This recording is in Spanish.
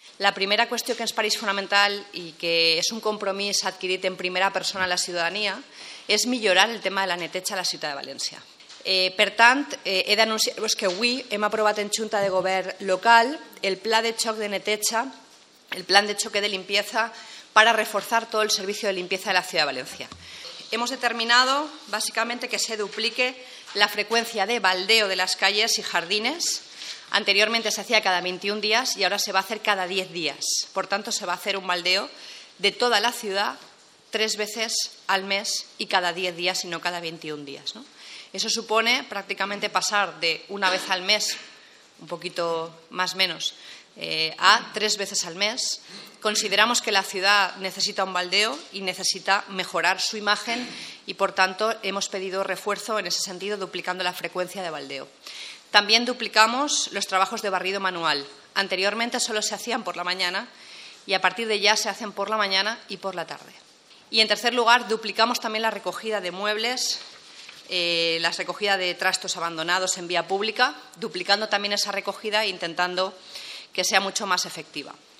La primera qüestió que ens pareix fonamental i que és un compromís adquirit en primera persona a la ciutadania és millorar el tema de la neteja a la ciutat de València. Per tant, he d'anunciar-vos que avui hem aprovat en Junta de Govern local el pla de xoc de neteja, el plan de choque de limpieza para reforzar todo el servicio de limpieza de la ciudad de Valencia. Hemos determinado básicamente que se duplique la frecuencia de baldeo de las calles y jardines. Anteriormente se hacía cada 21 días y ahora se va a hacer cada 10 días. Por tanto, se va a hacer un baldeo de toda la ciudad 3 veces al mes y cada 10 días y no cada 21 días, ¿no? Eso supone prácticamente pasar de una vez al mes, un poquito más menos, a 3 veces al mes. Consideramos que la ciudad necesita un baldeo y necesita mejorar su imagen y, por tanto, hemos pedido refuerzo en ese sentido, duplicando la frecuencia de baldeo. También duplicamos los trabajos de barrido manual. Anteriormente solo se hacían por la mañana y a partir de ya se hacen por la mañana y por la tarde. Y, en tercer lugar, duplicamos también la recogida de muebles, la recogida de trastos abandonados en vía pública, duplicando también esa recogida e intentando que sea mucho más efectiva.